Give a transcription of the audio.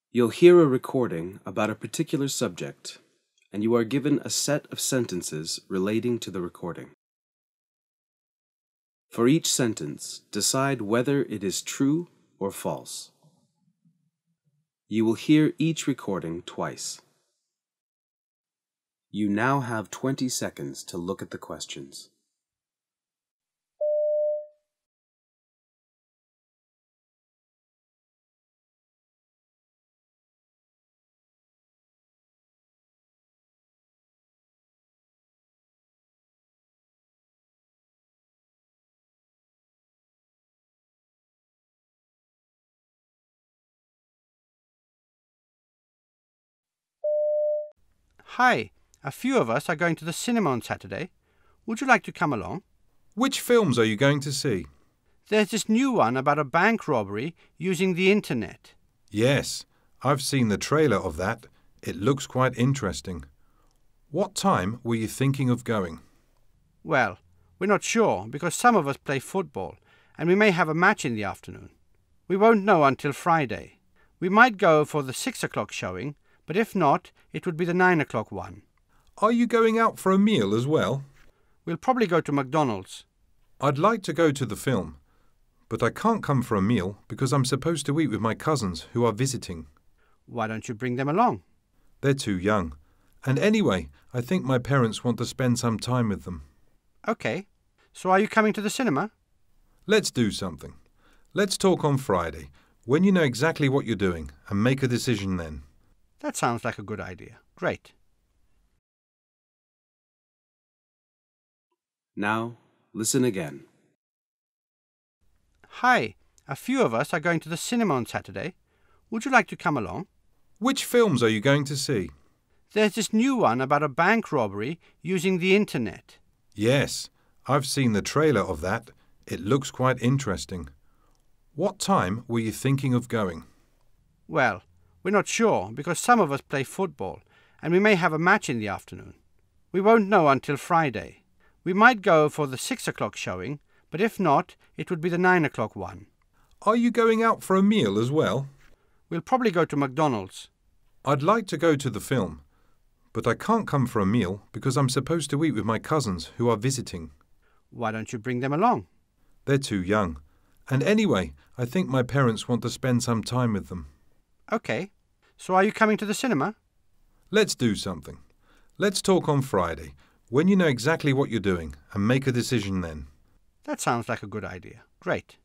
You'll hear a recording about a particular subject, and you are given a set of sentences relating to the recording. For each sentence, decide whether it is true or false. You will hear each recording twice. You now have 20 seconds to look at the questions. Hi, a few of us are going to the cinema on Saturday. Would you like to come along? Which films are you going to see? There's this new one about a bank robbery using the internet. Yes, I've seen the trailer of that. It looks quite interesting. What time were you thinking of going? Well, we're not sure because some of us play football and we may have a match in the afternoon. We won't know until Friday. We might go for the 6 o'clock showing, but if not, it would be the 9 o'clock one. Are you going out for a meal as well? We'll probably go to McDonald's. I'd like to go to the film, but I can't come for a meal because I'm supposed to eat with my cousins who are visiting. Why don't you bring them along? They're too young. And anyway, I think my parents want to spend some time with them. Okay. So are you coming to the cinema? Let's do something. Let's talk on Friday, when you know exactly what you're doing, and make a decision then. That sounds like a good idea. Great. Now, listen again. Hi, a few of us are going to the cinema on Saturday. Would you like to come along? Which films are you going to see? There's this new one about a bank robbery using the internet. Yes, I've seen the trailer of that. It looks quite interesting. What time were you thinking of going? Well, we're not sure because some of us play football and we may have a match in the afternoon. We won't know until Friday. We might go for the 6 o'clock showing, but if not, it would be the 9 o'clock one. Are you going out for a meal as well? We'll probably go to McDonald's. I'd like to go to the film, but I can't come for a meal because I'm supposed to eat with my cousins who are visiting. Why don't you bring them along? They're too young. And anyway, I think my parents want to spend some time with them. Okay. So are you coming to the cinema? Let's do something. Let's talk on Friday, when you know exactly what you're doing, and make a decision then. That sounds like a good idea. Great.